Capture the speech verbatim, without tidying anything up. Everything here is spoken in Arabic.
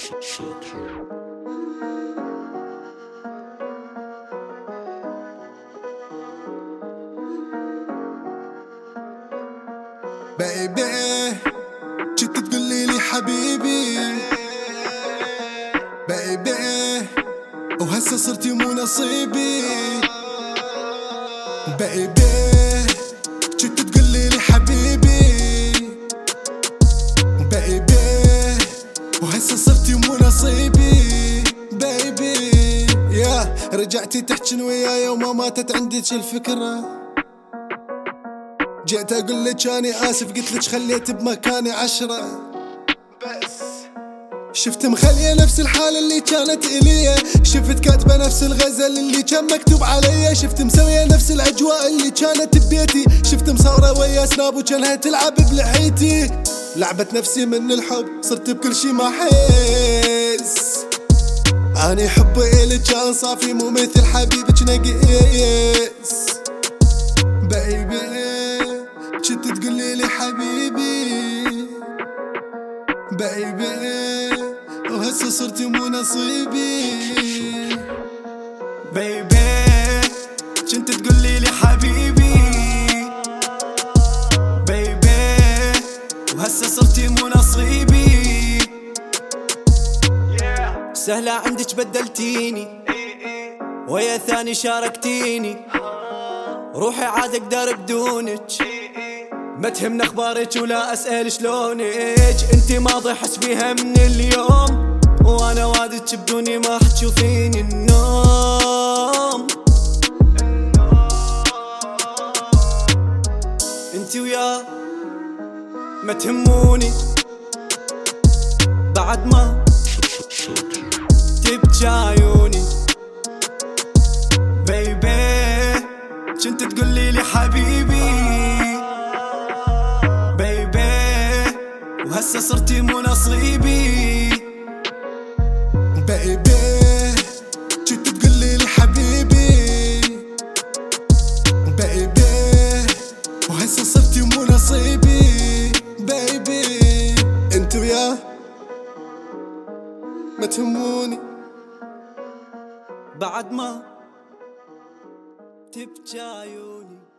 بيبي جيت تقولي لي حبيبي بيبي وهسه صرتي مو نصيبي بيبي جيت تقولي لي حبيبي بيبي وهسه صرتي مو نصيبي بيبي يا رجعتي تحجن وياي وما ماتت عندك الفكرة. جيت اقول لك اني اسف قلت لك خليت بمكاني عشرة بس شفت مخليه نفس الحالة اللي كانت الي، شفت كاتبة نفس الغزل اللي كان مكتوب علي، شفت مسوية نفس الاجواء اللي كانت ببيتي، شفت مصورة ويا سناب وكانها تلعب بلحيتي. لعبت نفسي من الحب صرت بكل شي ما احس، اني حبي الك كان صافي مو مثل حبيبك نقيس. بيبي كنت تقولي لي حبيبي بيبي وهسه صرتي مو نصيبي. بيبي كنت تقولي لي حبيبي بيبي وهسه صرتي مو نصيبي. سهلة عندك بدلتيني ويا ثاني شاركتيني، روحي عاد اقدر بدونك، ما تهمني اخبارك ولا اسأل شلونك، انتي ماضي حس بيها من اليوم، وانا وعدك بدوني ما حتشوفيني النوم. انتي وياه ما تهموني بعد ما تبكي عيوني. بيبي كنت تقولي لي حبيبي بيبي وهسه صرتي مو نصيبي. بيبي كنت تقولي لي حبيبي بيبي وهسه صرتي مو نصيبي. بيبي انت وياه ما تهموني بعد ما تبكي عيوني.